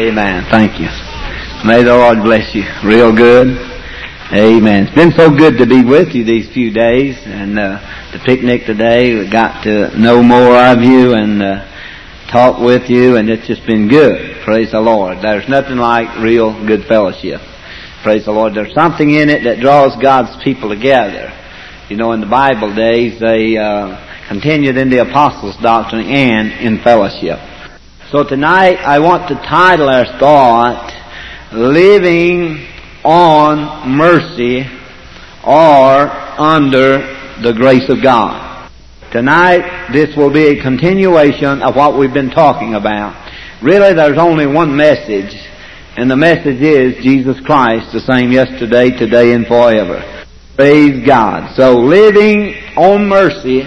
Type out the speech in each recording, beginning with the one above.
Amen. Thank you. May the Lord bless you real good. Amen. It's been so good to be with you these few days, and the picnic today, we got to know more of you and talk with you, and it's just been good. Praise the Lord. There's nothing like real good fellowship. Praise the Lord. There's something in it that draws God's people together. You know, in the Bible days, they continued in the apostles' doctrine and in fellowship. So tonight, I want to title our thought, Living on Mercy or Under the Grace of God. Tonight, this will be a continuation of what we've been talking about. Really, there's only one message, and the message is Jesus Christ, the same yesterday, today, and forever. Praise God. So, living on mercy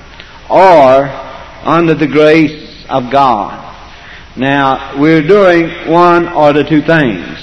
or under the grace of God. Now, we're doing one or the two things.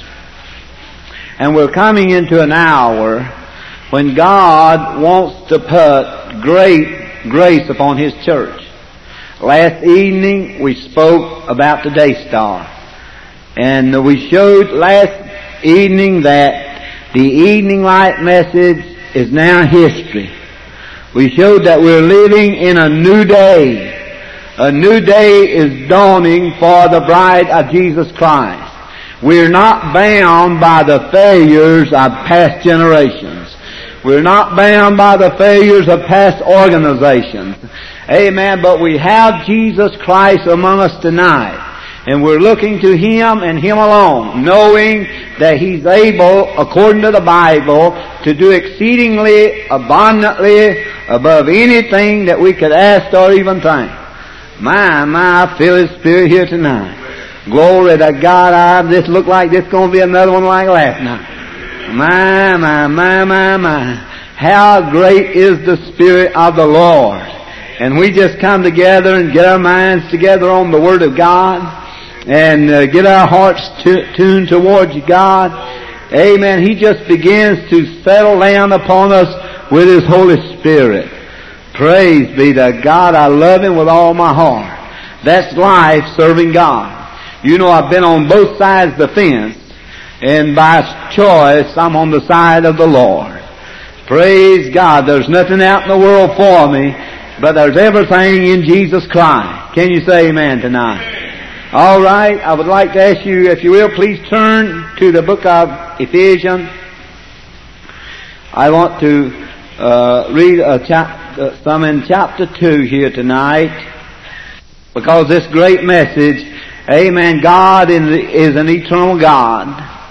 And we're coming into an hour when God wants to put great grace upon His church. Last evening we spoke about the Day Star. And we showed last evening that the evening light message is now history. We showed that we're living in a new day. A new day is dawning for the bride of Jesus Christ. We're not bound by the failures of past generations. We're not bound by the failures of past organizations. Amen. But we have Jesus Christ among us tonight. And we're looking to Him and Him alone, knowing that He's able, according to the Bible, to do exceedingly abundantly above anything that we could ask or even think. My, I feel His Spirit here tonight. Glory to God. This look like this going to be another one like last night. My. How great is the Spirit of the Lord. And we just come together and get our minds together on the Word of God and get our hearts tuned towards God. Amen. He just begins to settle down upon us with His Holy Spirit. Praise be to God. I love Him with all my heart. That's life serving God. You know, I've been on both sides of the fence, and by choice, I'm on the side of the Lord. Praise God. There's nothing out in the world for me, but there's everything in Jesus Christ. Can you say amen tonight? All right. I would like to ask you, if you will, please turn to the book of Ephesians. I want to read some in chapter 2 here tonight, because this great message, amen, God is an eternal God,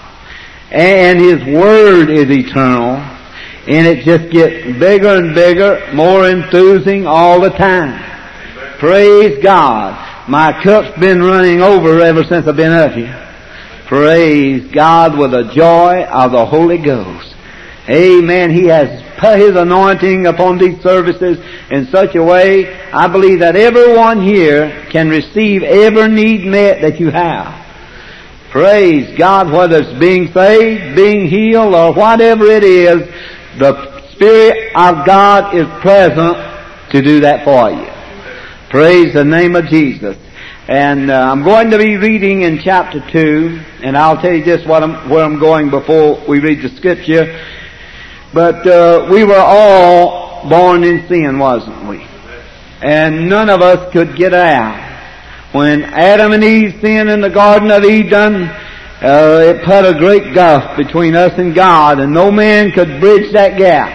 and His Word is eternal, and it just gets bigger and bigger, more enthusing all the time. Praise God. My cup's been running over ever since I've been up here. Praise God, with the joy of the Holy Ghost. Amen. He has put His anointing upon these services in such a way, I believe that everyone here can receive every need met that you have. Praise God, whether it's being saved, being healed, or whatever it is, the Spirit of God is present to do that for you. Praise the name of Jesus. And I'm going to be reading in chapter 2, and I'll tell you just where I'm going before we read the Scripture. But we were all born in sin, wasn't we? And none of us could get out. When Adam and Eve sinned in the Garden of Eden, it put a great gulf between us and God, and no man could bridge that gap.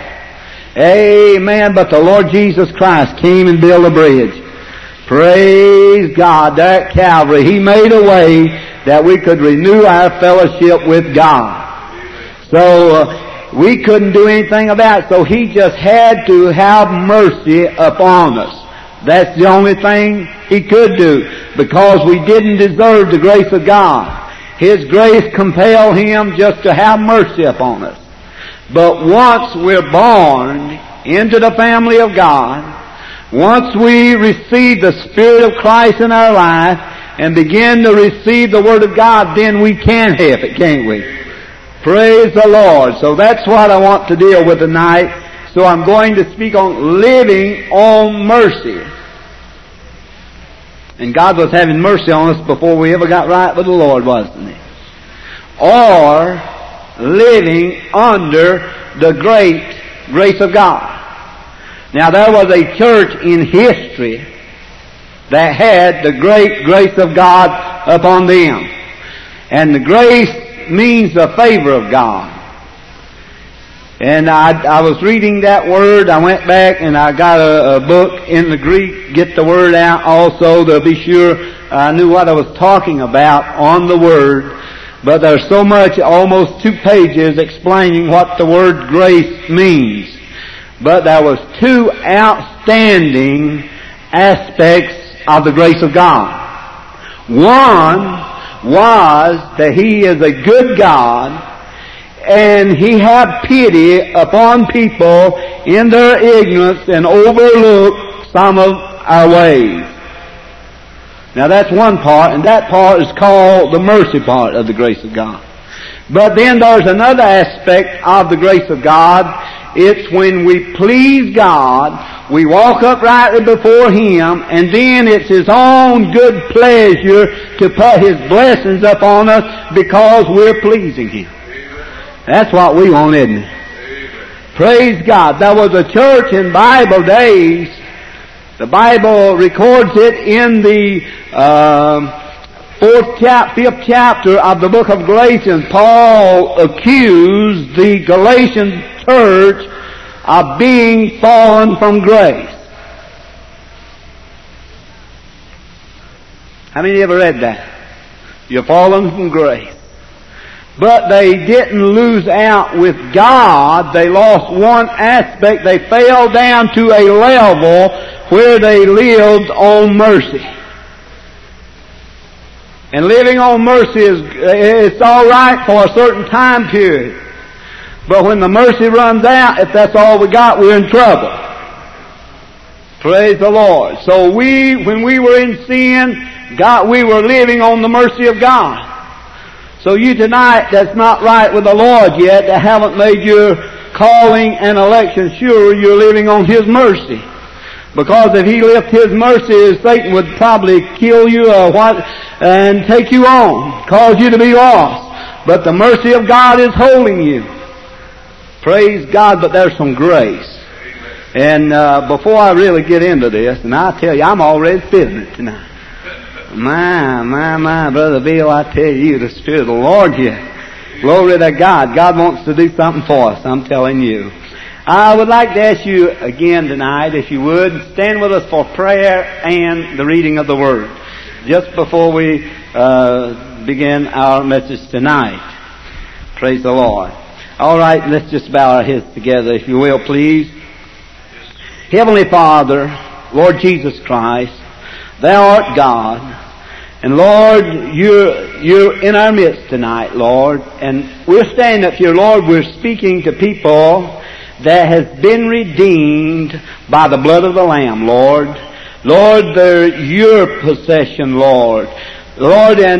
Amen. But the Lord Jesus Christ came and built a bridge. Praise God. There at Calvary, He made a way that we could renew our fellowship with God. So, we couldn't do anything about it, so He just had to have mercy upon us. That's the only thing He could do, because we didn't deserve the grace of God. His grace compelled Him just to have mercy upon us. But once we're born into the family of God, once we receive the Spirit of Christ in our life and begin to receive the Word of God, then we can have it, can't we? Praise the Lord. So that's what I want to deal with tonight. So I'm going to speak on living on mercy. And God was having mercy on us before we ever got right with the Lord, wasn't He? Or living under the great grace of God. Now there was a church in history that had the great grace of God upon them. And the grace means the favor of God. And I was reading that word. I went back and I got a book in the Greek, get the word out also to be sure I knew what I was talking about on the word. But there's so much, almost 2 pages explaining what the word grace means. But there was 2 outstanding aspects of the grace of God. One was that He is a good God, and He had pity upon people in their ignorance and overlook some of our ways. Now that's one part, and that part is called the mercy part of the grace of God. But then there's another aspect of the grace of God. It's when we please God, we walk uprightly before Him, and then it's His own good pleasure to put His blessings upon us because we're pleasing Him. That's what we want, isn't it? Praise God. There was a church in Bible days. The Bible records it in the 5th chapter of the book of Galatians. Paul accused the Galatian church of being fallen from grace. How many ever read that? You're fallen from grace. But they didn't lose out with God. They lost one aspect. They fell down to a level where they lived on mercy. And living on mercy it's all right for a certain time period. But when the mercy runs out, if that's all we got, we're in trouble. Praise the Lord. So when we were in sin, we were living on the mercy of God. So you tonight that's not right with the Lord yet, that haven't made your calling and election sure, you're living on His mercy. Because if He left His mercy, Satan would probably kill you and take you on, cause you to be lost. But the mercy of God is holding you. Praise God, but there's some grace. And before I really get into this, and I tell you, I'm already feeling it tonight. My, Brother Bill, I tell you, the Spirit of the Lord here. Glory to God. God wants to do something for us, I'm telling you. I would like to ask you again tonight, if you would, stand with us for prayer and the reading of the Word. Just before we begin our message tonight. Praise the Lord. All right, let's just bow our heads together, if you will, please. Heavenly Father, Lord Jesus Christ, Thou art God. And Lord, you're in our midst tonight, Lord. And we're standing up here, Lord, we're speaking to people that has been redeemed by the blood of the Lamb, Lord. Lord, they're your possession, Lord. Lord, and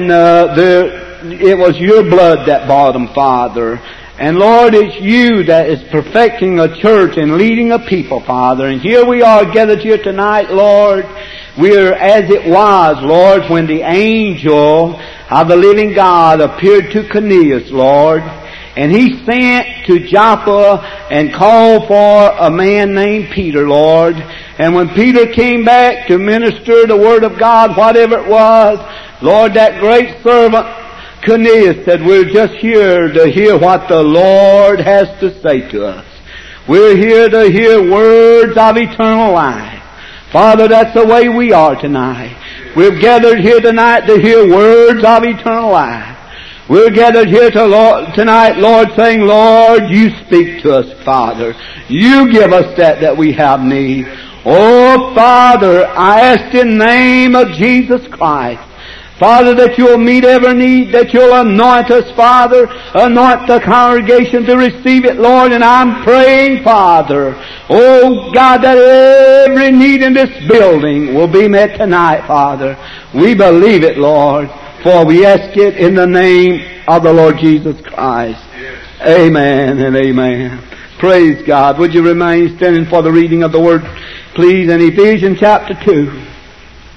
it was your blood that bought them, Father. And Lord, it's you that is perfecting a church and leading a people, Father. And here we are gathered here tonight, Lord. We're as it was, Lord, when the angel of the living God appeared to Cornelius, Lord. And he sent to Joppa and called for a man named Peter, Lord. And when Peter came back to minister the Word of God, whatever it was, Lord, that great servant Cornelius said, we're just here to hear what the Lord has to say to us. We're here to hear words of eternal life. Father, that's the way we are tonight. We've gathered here tonight to hear words of eternal life. We're gathered here tonight, Lord, saying, Lord, you speak to us, Father. You give us that we have need. Oh, Father, I ask in the name of Jesus Christ, Father, that you'll meet every need, that you'll anoint us, Father, anoint the congregation to receive it, Lord, and I'm praying, Father, oh God, that every need in this building will be met tonight, Father. We believe it, Lord, for we ask it in the name of the Lord Jesus Christ. Amen and amen. Praise God. Would you remain standing for the reading of the Word, please, in Ephesians chapter 2.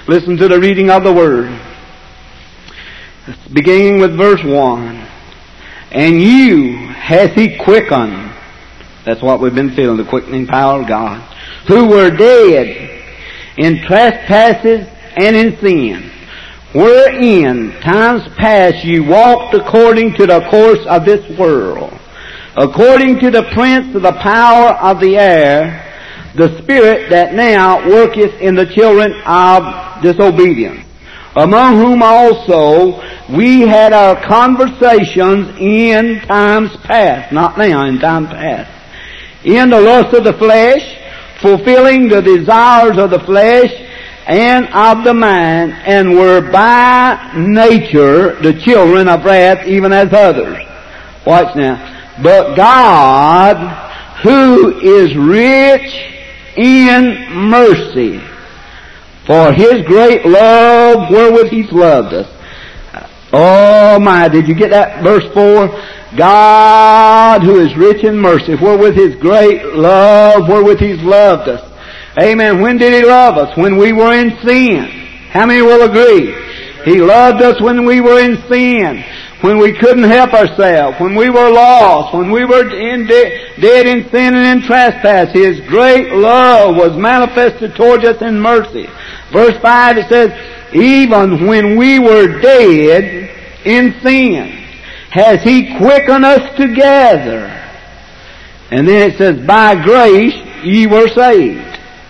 Listen to the reading of the Word. Beginning with verse 1. And you hath He quickened. That's what we've been feeling, the quickening power of God. Who were dead in trespasses and in sin, wherein times past ye walked according to the course of this world, according to the prince of the power of the air, the spirit that now worketh in the children of disobedience, among whom also we had our conversations in times past, not now, in times past, in the lust of the flesh, fulfilling the desires of the flesh and of the mind, and were by nature the children of wrath, even as others. Watch now. But God, who is rich in mercy, for His great love wherewith He's loved us. Oh my, did you get that? Verse 4. God, who is rich in mercy, wherewith His great love, wherewith He's loved us. Amen. When did He love us? When we were in sin. How many will agree? He loved us when we were in sin, when we couldn't help ourselves, when we were lost, when we were dead in sin and in trespass. His great love was manifested towards us in mercy. Verse 5, it says, even when we were dead in sin, has He quickened us together. And then it says, by grace ye were saved.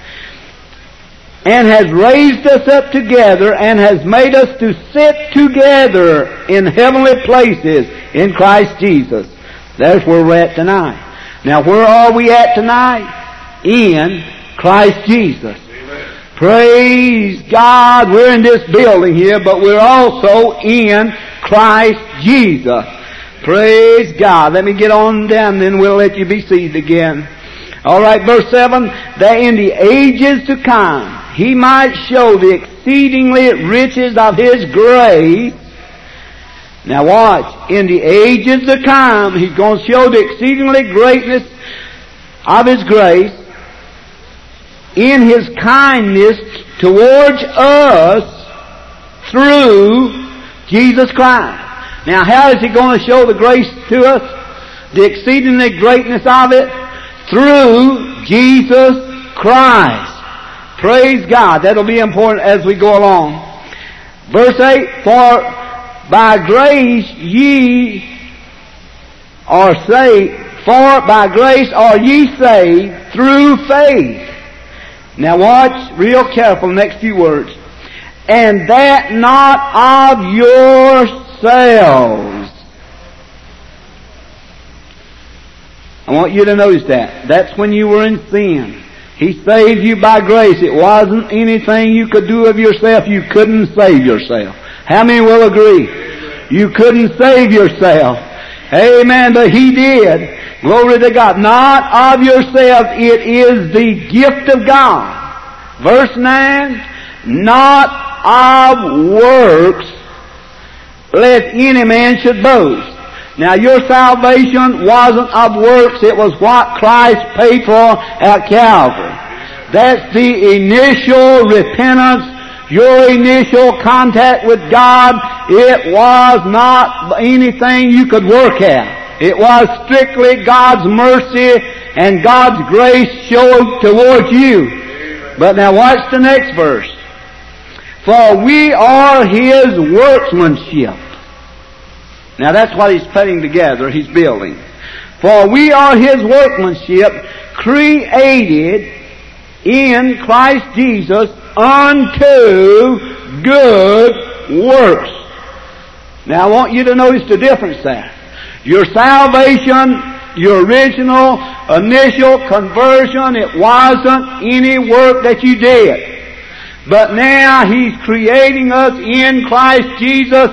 And has raised us up together, and has made us to sit together in heavenly places in Christ Jesus. That's where we're at tonight. Now where are we at tonight? In Christ Jesus. Amen. Praise God, we're in this building here, but we're also in Christ Jesus. Praise God. Let me get on down, then we'll let you be seated again. Alright, verse 7, that in the ages to come He might show the exceedingly riches of His grace. Now watch, in the ages to come, He's going to show the exceedingly greatness of His grace in His kindness towards us through Jesus Christ. Now how is He going to show the grace to us? The exceedingly greatness of it? Through Jesus Christ. Praise God. That'll be important as we go along. Verse 8, for by grace ye are saved, for by grace are ye saved through faith. Now watch real careful next few words. And that not of yourselves. I want you to notice that. That's when you were in sin. He saved you by grace. It wasn't anything you could do of yourself. You couldn't save yourself. How many will agree? You couldn't save yourself. Amen. But He did. Glory to God. Not of yourself. It is the gift of God. Verse 9. Not of works, lest any man should boast. Now your salvation wasn't of works, it was what Christ paid for at Calvary. That's the initial repentance, your initial contact with God. It was not anything you could work at. It was strictly God's mercy and God's grace showed towards you. But now watch the next verse. For we are His workmanship. Now that's what He's putting together, He's building. For we are His workmanship, created in Christ Jesus unto good works. Now I want you to notice the difference there. Your salvation, your original, initial conversion, it wasn't any work that you did. But now He's creating us in Christ Jesus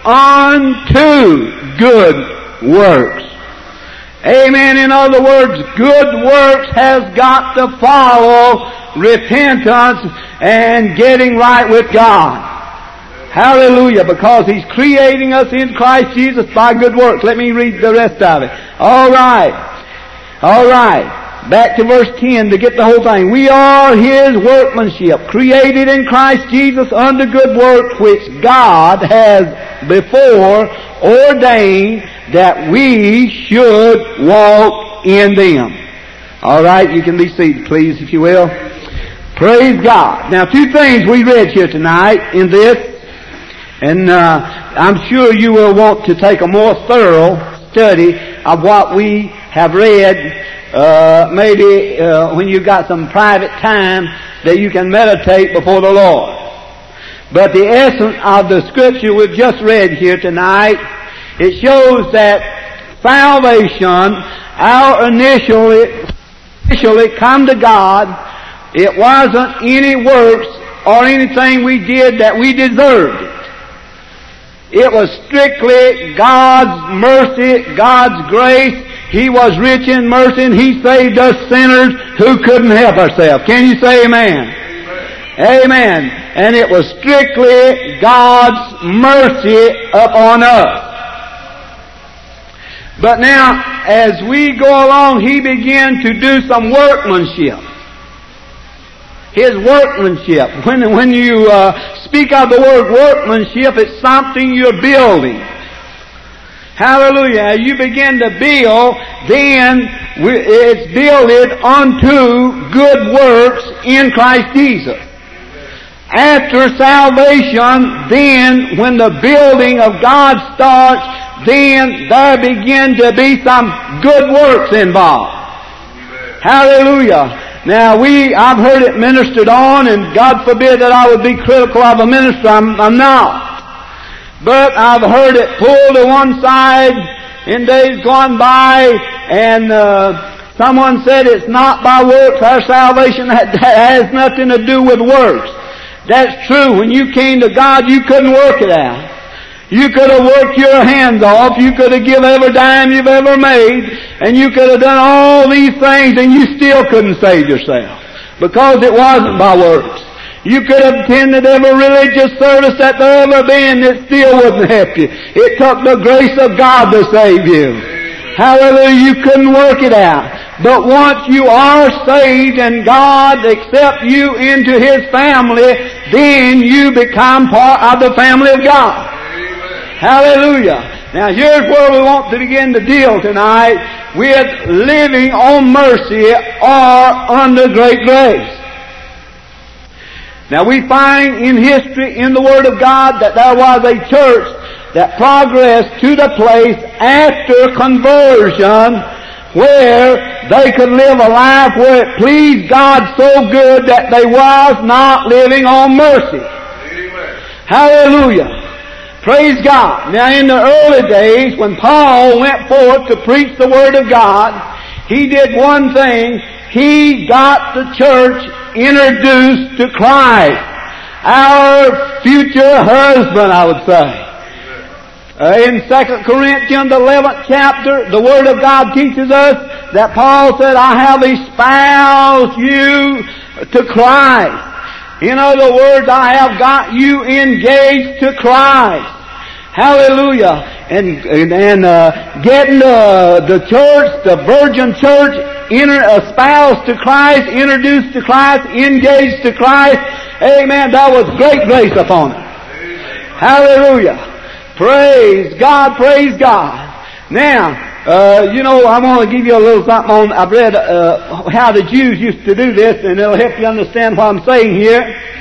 unto good works. Amen. In other words, good works has got to follow repentance and getting right with God. Hallelujah. Because He's creating us in Christ Jesus by good works. Let me read the rest of it. All right. back to verse 10 to get the whole thing. We are His workmanship, created in Christ Jesus unto good works, which God has before ordained that we should walk in them. All right, you can be seated, please, if you will. Praise God. Now, two things we read here tonight in this, and I'm sure you will want to take a more thorough study of what we have read, maybe when you've got some private time that you can meditate before the Lord. But the essence of the scripture we've just read here tonight, it shows that salvation, our initially come to God, it wasn't any works or anything we did that we deserved it. It was strictly God's mercy, God's grace. He was rich in mercy, and He saved us sinners who couldn't help ourselves. Can you say amen? Amen. And it was strictly God's mercy upon us. But now, as we go along, He began to do some workmanship. His workmanship. When you speak of the word workmanship, it's something you're building. Hallelujah. As you begin to build, then it's builded unto good works in Christ Jesus. After salvation, then when the building of God starts, then there begin to be some good works involved. Hallelujah. Now I've heard it ministered on, and God forbid that I would be critical of a minister. I'm not. But I've heard it pulled to one side in days gone by, and someone said it's not by works. Our salvation has nothing to do with works. That's true. When you came to God, you couldn't work it out. You could have worked your hands off. You could have given every dime you've ever made, and you could have done all these things, and you still couldn't save yourself, because it wasn't by works. You could have attended every religious service that there ever been, it still wouldn't help you. It took the grace of God to save you. Hallelujah, you couldn't work it out. But once you are saved and God accepts you into His family, then you become part of the family of God. Hallelujah. Now here's where we want to begin to deal tonight with living on mercy or under great grace. Now we find in history, in the Word of God, that there was a church that progressed to the place after conversion where they could live a life where it pleased God so good that they was not living on mercy. Amen. Hallelujah. Praise God. Now in the early days, when Paul went forth to preach the Word of God, he did one thing. He got the church introduced to Christ, our future husband, I would say. In 2 Corinthians, the 11th chapter, the Word of God teaches us that Paul said, I have espoused you to Christ. In other words, I have got you engaged to Christ. Hallelujah. And getting the church, the virgin church, espoused to Christ, introduced to Christ, engaged to Christ. Amen. That was great grace upon it. Hallelujah. Praise God, praise God. Now, I want to give you a little something on, I've read how the Jews used to do this, and it'll help you understand what I'm saying here.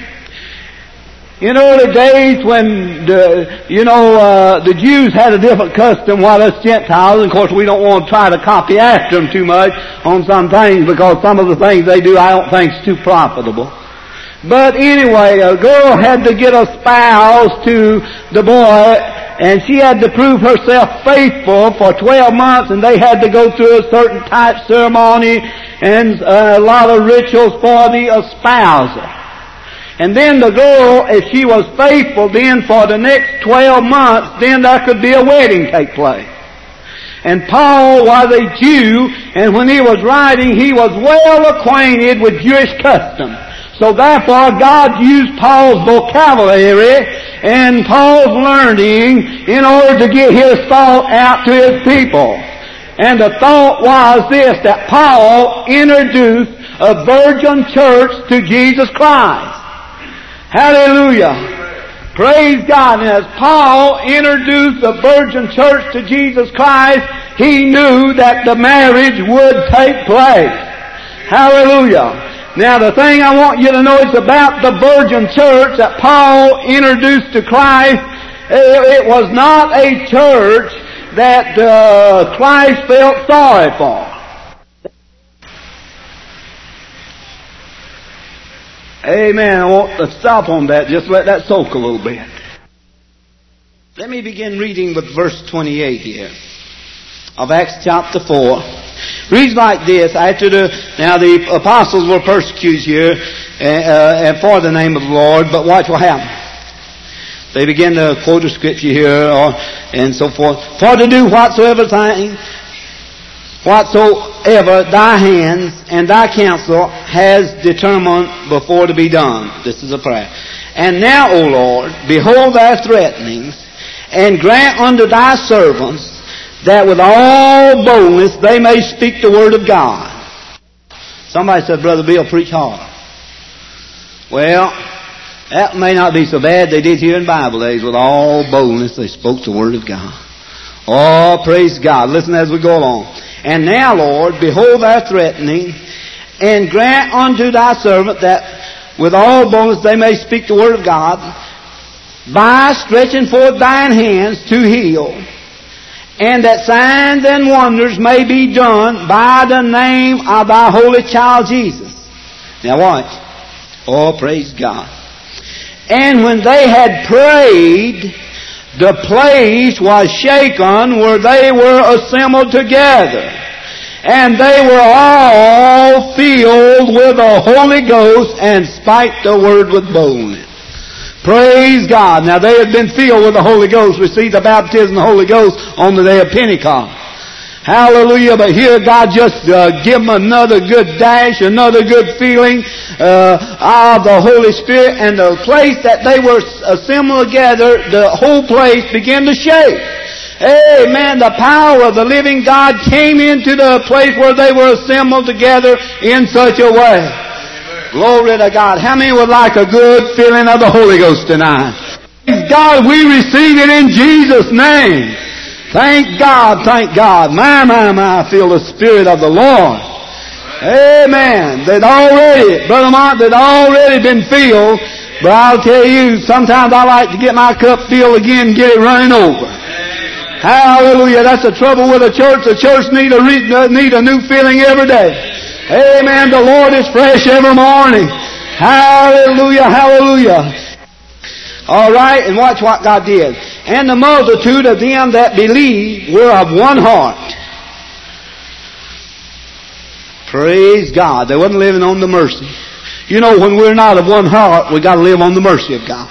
In early days when the Jews had a different custom while us Gentiles, and of course we don't want to try to copy after them too much on some things, because some of the things they do I don't think is too profitable. But anyway, a girl had to get a spouse to the boy, and she had to prove herself faithful for 12 months, and they had to go through a certain type ceremony and a lot of rituals for the espouser. And then the girl, if she was faithful, then for the next 12 months, then there could be a wedding take place. And Paul was a Jew, and when he was writing, he was well acquainted with Jewish custom. So therefore, God used Paul's vocabulary and Paul's learning in order to get his thought out to his people. And the thought was this, that Paul introduced a virgin church to Jesus Christ. Hallelujah. Praise God. And as Paul introduced the virgin church to Jesus Christ, he knew that the marriage would take place. Hallelujah. Now the thing I want you to know is about the virgin church that Paul introduced to Christ. It was not a church that Christ felt sorry for. Amen. I want to stop on that. Just let that soak a little bit. Let me begin reading with verse 28 here of Acts chapter 4. Reads like this. Now the apostles were persecuted here for the name of the Lord, but watch what happened. They begin to quote a scripture here and so forth. For to do whatsoever thy hands and thy counsel has determined before to be done. This is a prayer. And now, O Lord, behold thy threatenings, and grant unto thy servants that with all boldness they may speak the word of God. Somebody said, Brother Bill, preach hard. Well, that may not be so bad. They did here in Bible days. With all boldness they spoke the word of God. Oh, praise God. Listen as we go along. And now, Lord, behold thy threatening, and grant unto thy servant that with all boldness they may speak the word of God, by stretching forth thine hands to heal, and that signs and wonders may be done by the name of thy holy child Jesus. Now watch. Oh, praise God. And when they had prayed, the place was shaken where they were assembled together. And they were all filled with the Holy Ghost and spake the word with boldness. Praise God. Now they had been filled with the Holy Ghost, received the baptism of the Holy Ghost on the day of Pentecost. Hallelujah. But here God just give them another good dash, another good feeling of the Holy Spirit. And the place that they were assembled together, the whole place began to shake. Amen. The power of the living God came into the place where they were assembled together in such a way. Glory to God. How many would like a good feeling of the Holy Ghost tonight? Praise God, we receive it in Jesus' name. Thank God, thank God. My, I feel the Spirit of the Lord. Amen. They'd already, Brother Mark, they'd already been filled. But I'll tell you, sometimes I like to get my cup filled again and get it running over. Hallelujah. That's the trouble with the church. The church need a new feeling every day. Amen. The Lord is fresh every morning. Hallelujah, hallelujah. All right, and watch what God did. And the multitude of them that believed were of one heart. Praise God. They wasn't living on the mercy. You know, when we're not of one heart, we got to live on the mercy of God.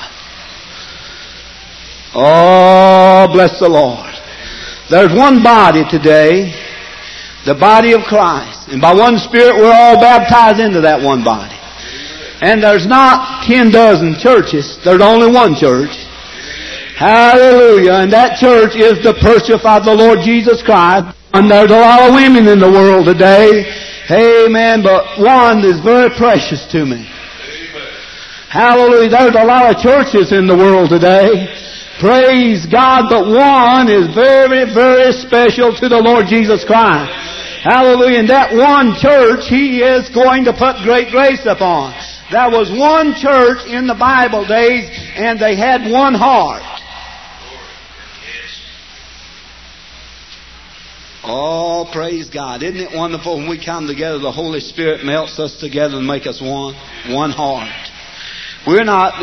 Oh, bless the Lord. There's one body today, the body of Christ. And by one Spirit, we're all baptized into that one body. And there's not 10 dozen churches. There's only one church. Hallelujah. And that church is the church of the Lord Jesus Christ. And there's a lot of women in the world today. Amen. But one is very precious to me. Hallelujah. There's a lot of churches in the world today. Praise God. But one is very, very special to the Lord Jesus Christ. Hallelujah. And that one church He is going to put great grace upon. There was one church in the Bible days, and they had one heart. Oh, praise God. Isn't it wonderful when we come together, the Holy Spirit melts us together and makes us one heart. We're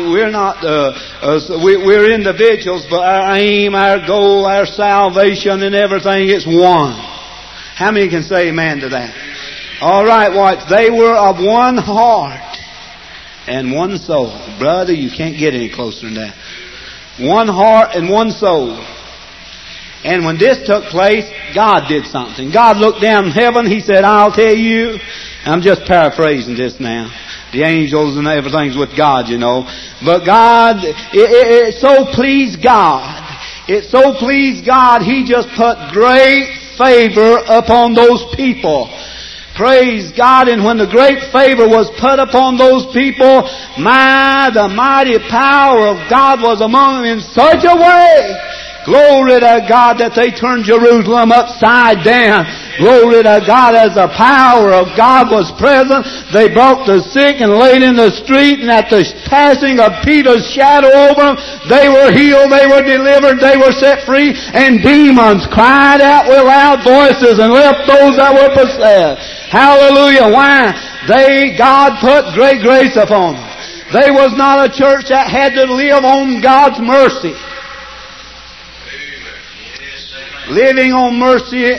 individuals, but our aim, our goal, our salvation and everything, it's one. How many can say amen to that? All right, watch. They were of one heart and one soul. Brother, you can't get any closer than that. One heart and one soul. And when this took place, God did something. God looked down in heaven. He said, I'll tell you. I'm just paraphrasing this now. The angels and everything's with God, you know. But God, it so pleased God. It so pleased God, He just put great favor upon those people. Praise God. And when the great favor was put upon those people, the mighty power of God was among them in such a way, glory to God, that they turned Jerusalem upside down. Glory to God, as the power of God was present, they brought the sick and laid in the street, and at the passing of Peter's shadow over them, they were healed, they were delivered, they were set free, and demons cried out with loud voices and left those that were possessed. Hallelujah. Why? God put great grace upon them. They was not a church that had to live on God's mercy. Living on mercy,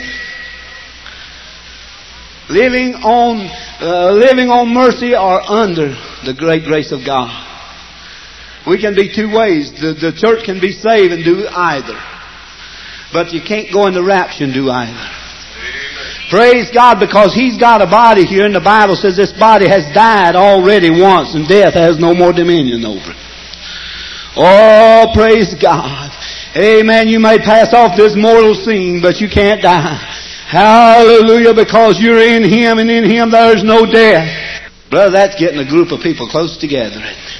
living on mercy or under the great grace of God. We can be two ways. The church can be saved and do either. But you can't go in the rapture and do either. Praise God, because He's got a body here, and the Bible says this body has died already once, and death has no more dominion over it. Oh, praise God. Amen. You may pass off this mortal scene, but you can't die. Hallelujah, because you're in Him, and in Him there's no death. Brother, that's getting a group of people close together.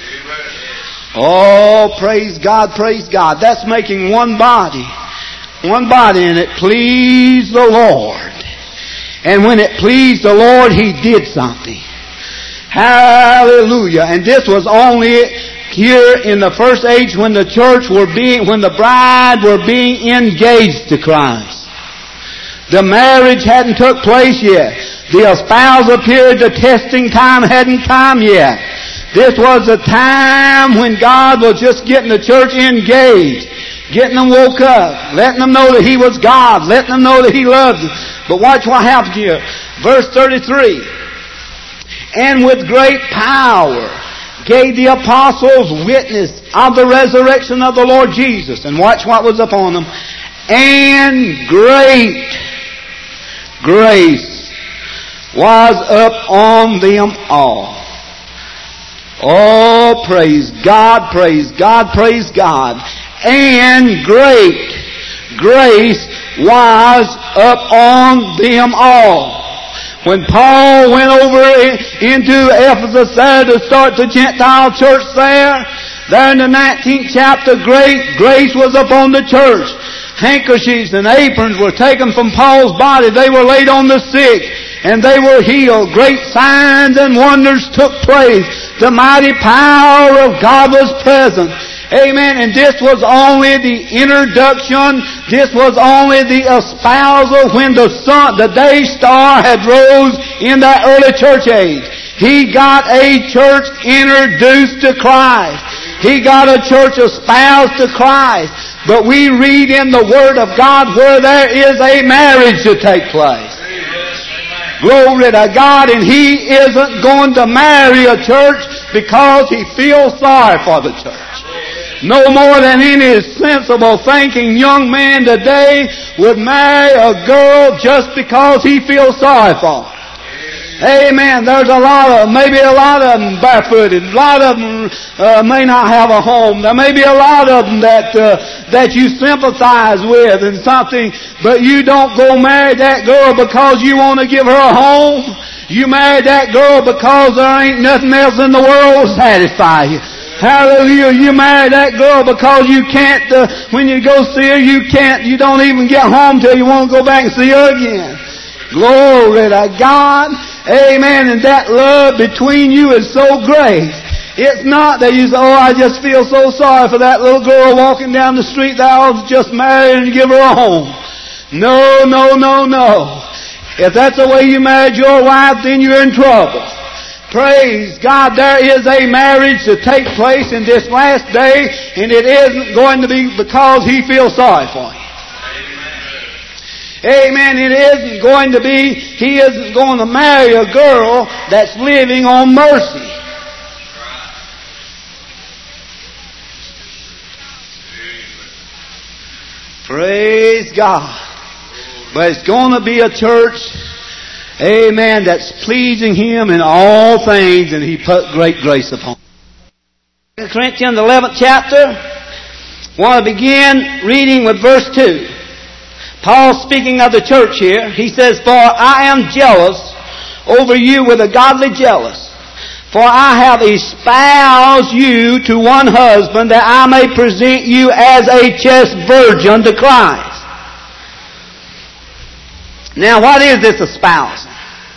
Oh, praise God, praise God. That's making one body, and it pleased the Lord. And when it pleased the Lord, He did something. Hallelujah. And this was only here in the first age when the bride were being engaged to Christ. The marriage hadn't took place yet. The espousal period, the testing time hadn't come yet. This was the time when God was just getting the church engaged, getting them woke up, letting them know that He was God, letting them know that He loved them. But watch what happened here. Verse 33. And with great power gave the apostles witness of the resurrection of the Lord Jesus. And watch what was upon them. And great grace was upon them all. Oh, praise God, praise God, praise God. And great grace was upon them all. When Paul went over into Ephesus there to start the Gentile church there in the 19th chapter, great grace was upon the church. Handkerchiefs and aprons were taken from Paul's body. They were laid on the sick, and they were healed. Great signs and wonders took place. The mighty power of God was present. Amen. And this was only the introduction. This was only the espousal when the day star had rose in that early church age. He got a church introduced to Christ. He got a church espoused to Christ. But we read in the Word of God where there is a marriage to take place. Glory to God. And He isn't going to marry a church because He feels sorry for the church. No more than any sensible thinking young man today would marry a girl just because he feels sorry for her. Amen. There's maybe a lot of them barefooted. A lot of them may not have a home. There may be a lot of them that you sympathize with and something, but you don't go marry that girl because you want to give her a home. You marry that girl because there ain't nothing else in the world will satisfy you. Hallelujah. You marry that girl because you can't, when you go see her, you don't even get home till you want to go back and see her again. Glory to God. Amen. And that love between you is so great. It's not that you say, oh, I just feel so sorry for that little girl walking down the street that I'll just marry and give her a home. No, no, no, no. If that's the way you married your wife, then you're in trouble. Praise God, there is a marriage to take place in this last day, and it isn't going to be because He feels sorry for you. Amen. It isn't going to be, He isn't going to marry a girl that's living on mercy. Praise God. But it's going to be a church, amen, that's pleasing Him in all things, and He put great grace upon it. 2 Corinthians 11th chapter, I want to begin reading with verse 2. Paul, speaking of the church here, he says, "For I am jealous over you with a godly jealous. For I have espoused you to one husband, that I may present you as a chaste virgin to Christ." Now, what is this espousing?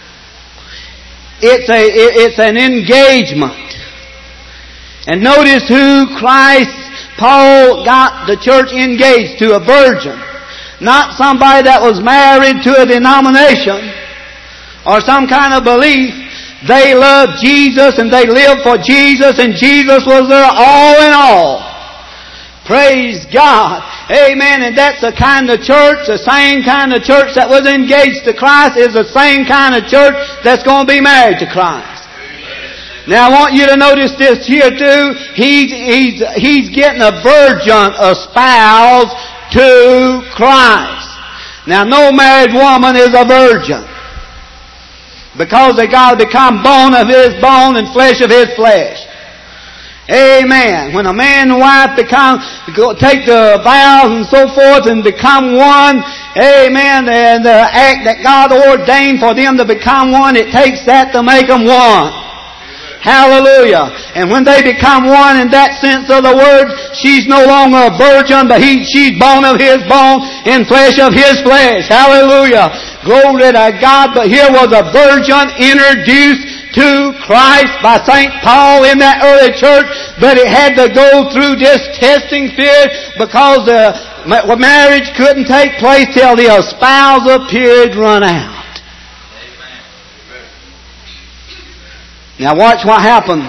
It's an engagement. And notice who Paul got the church engaged to, a virgin. Not somebody that was married to a denomination or some kind of belief. They loved Jesus and they lived for Jesus, and Jesus was their all in all. Praise God. Amen. And that's the kind of church, the same kind of church that was engaged to Christ is the same kind of church that's going to be married to Christ. Now I want you to notice this here too. He's getting a virgin espoused to Christ. Now no married woman is a virgin, because they got to become bone of his bone and flesh of his flesh. Amen. When a man and wife take the vows and so forth and become one, amen, and the act that God ordained for them to become one, it takes that to make them one. Hallelujah. And when they become one in that sense of the word, she's no longer a virgin, but she's bone of his bone and flesh of his flesh. Hallelujah. Glory to God. But here was a virgin introduced to Christ by St. Paul in that early church, but it had to go through this testing period, because the marriage couldn't take place till the espousal period run out. Now watch what happened.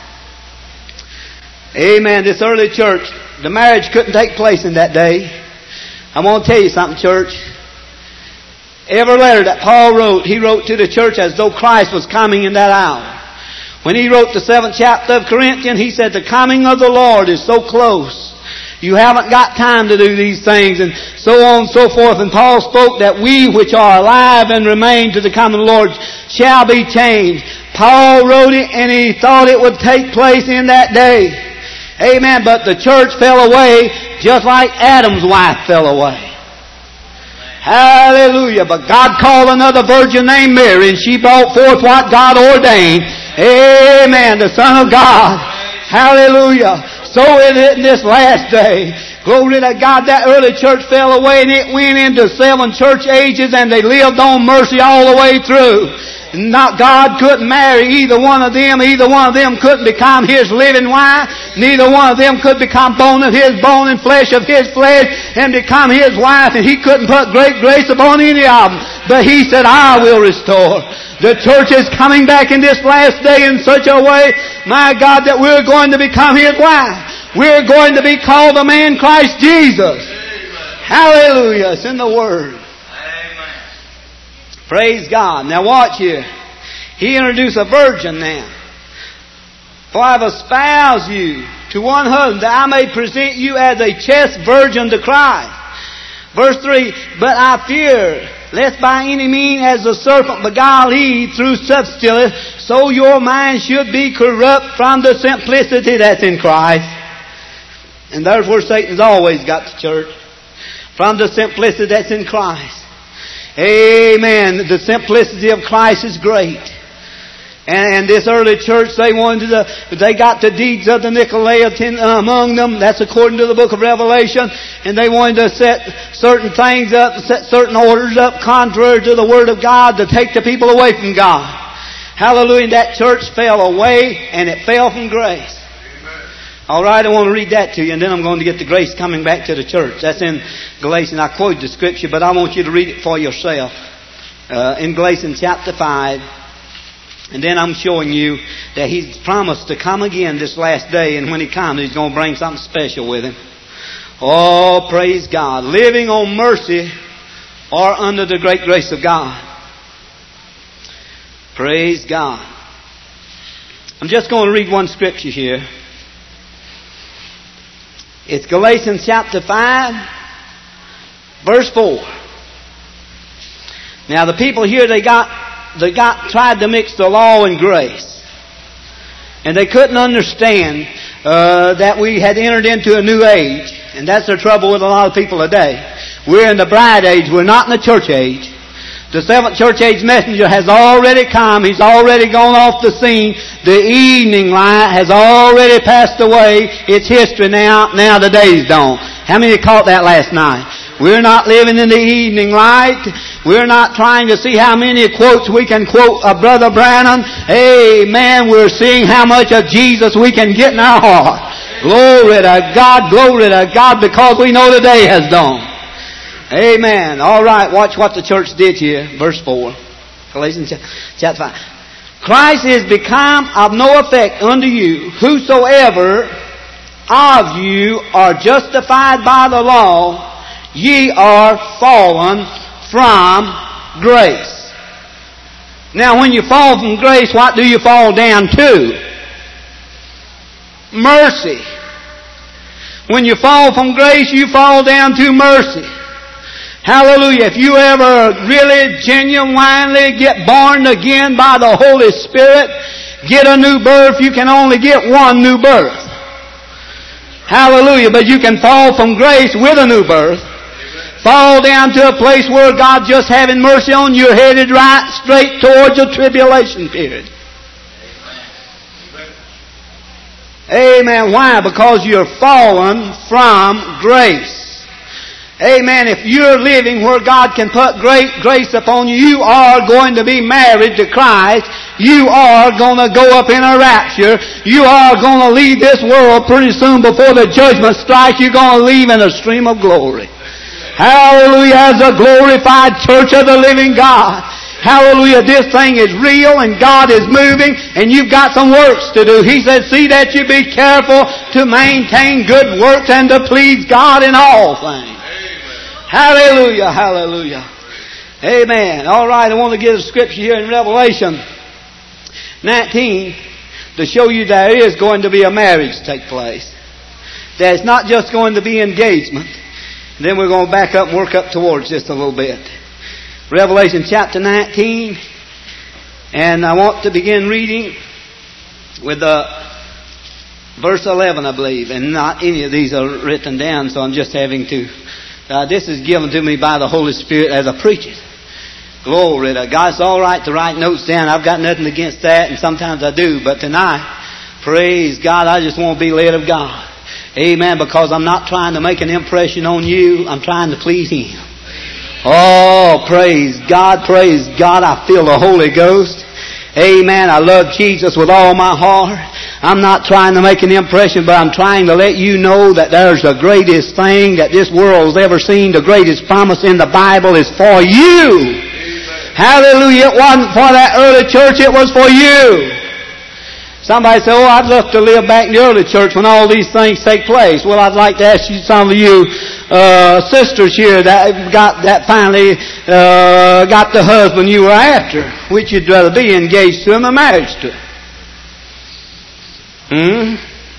Amen. This early church, the marriage couldn't take place in that day. I'm going to tell you something, church. Every letter that Paul wrote, he wrote to the church as though Christ was coming in that hour. When he wrote the 7th chapter of Corinthians, he said, "The coming of the Lord is so close. You haven't got time to do these things," and so on and so forth. And Paul spoke that we which are alive and remain to the coming of the Lord shall be changed. Paul wrote it and he thought it would take place in that day. Amen. But the church fell away just like Adam's wife fell away. Hallelujah. But God called another virgin named Mary, and she brought forth what God ordained. Amen. The Son of God. Hallelujah. So is it in this last day. Glory to God. That early church fell away, and it went into 7 church ages, and they lived on mercy all the way through. Not God couldn't marry either one of them. Either one of them couldn't become his living wife. Neither one of them could become bone of his bone and flesh of his flesh and become his wife. And he couldn't put great grace upon any of them. But he said, "I will restore." The church is coming back in this last day in such a way, my God, that we're going to become his wife. We're going to be called the man Christ Jesus. Hallelujah. It's in the Word. Praise God. Now watch here. He introduced a virgin now. "For I have espoused you to one husband, that I may present you as a chaste virgin to Christ." Verse 3, "But I fear, lest by any means as the serpent beguiled Eve through subtlety, so your mind should be corrupt from the simplicity that's in Christ." And there's where Satan's always got the church. From the simplicity that's in Christ. Amen. The simplicity of Christ is great. And this early church, they got the deeds of the Nicolaitans among them. That's according to the book of Revelation. And they wanted to set certain things up, set certain orders up contrary to the Word of God to take the people away from God. Hallelujah. And that church fell away, and it fell from grace. All right, I want to read that to you, and then I'm going to get the grace coming back to the church. That's in Galatians. I quoted the scripture, but I want you to read it for yourself. In Galatians chapter 5. And then I'm showing you that He's promised to come again this last day, and when He comes, He's going to bring something special with Him. Oh, praise God. Living on mercy or under the great grace of God. Praise God. I'm just going to read one scripture here. It's Galatians chapter 5, verse 4. Now the people here, they tried to mix the law and grace. And they couldn't understand that we had entered into a new age. And that's the trouble with a lot of people today. We're in the bride age. We're not in the church age. The seventh church age messenger has already come. He's already gone off the scene. The evening light has already passed away. It's history now. Now the day's dawn. How many caught that last night? We're not living in the evening light. We're not trying to see how many quotes we can quote of Brother Branham. Amen. We're seeing how much of Jesus we can get in our heart. Glory to God, glory to God, because we know the day has dawned. Amen. All right, watch what the church did here. Verse 4. Galatians chapter 5. Christ is become of no effect unto you, whosoever of you are justified by the law, ye are fallen from grace. Now when you fall from grace, what do you fall down to? Mercy. When you fall from grace, you fall down to mercy. Hallelujah. If you ever really genuinely get born again by the Holy Spirit, get a new birth, you can only get one new birth. Hallelujah. But you can fall from grace with a new birth. Fall down to a place where God just having mercy on you, headed right straight towards the tribulation period. Amen. Why? Because you're fallen from grace. Amen. If you're living where God can put great grace upon you, you are going to be married to Christ. You are going to go up in a rapture. You are going to leave this world pretty soon before the judgment strikes. You're going to leave in a stream of glory. Hallelujah. As a glorified church of the living God. Hallelujah. This thing is real and God is moving and you've got some works to do. He said, see that you be careful to maintain good works and to please God in all things. Hallelujah, hallelujah. Amen. All right, I want to give a scripture here in Revelation 19 to show you there is going to be a marriage take place. There's not just going to be engagement. Then we're going to back up and work up towards just a little bit. Revelation chapter 19. And I want to begin reading with verse 11, I believe. And not any of these are written down, so I'm just having to... this is given to me by the Holy Spirit as I preach it. Glory to God. It's all right to write notes down. I've got nothing against that, and sometimes I do. But tonight, praise God, I just want to be led of God. Amen. Because I'm not trying to make an impression on you. I'm trying to please Him. Oh, praise God, praise God. I feel the Holy Ghost. Amen. I love Jesus with all my heart. I'm not trying to make an impression, but I'm trying to let you know that there's the greatest thing that this world's ever seen. The greatest promise in the Bible is for you. Amen. Hallelujah. It wasn't for that early church, it was for you. Somebody said, oh, I'd love to live back in the early church when all these things take place. Well, I'd like to ask you, some of you sisters here that finally got the husband you were after, which you'd rather be engaged to him or married to him.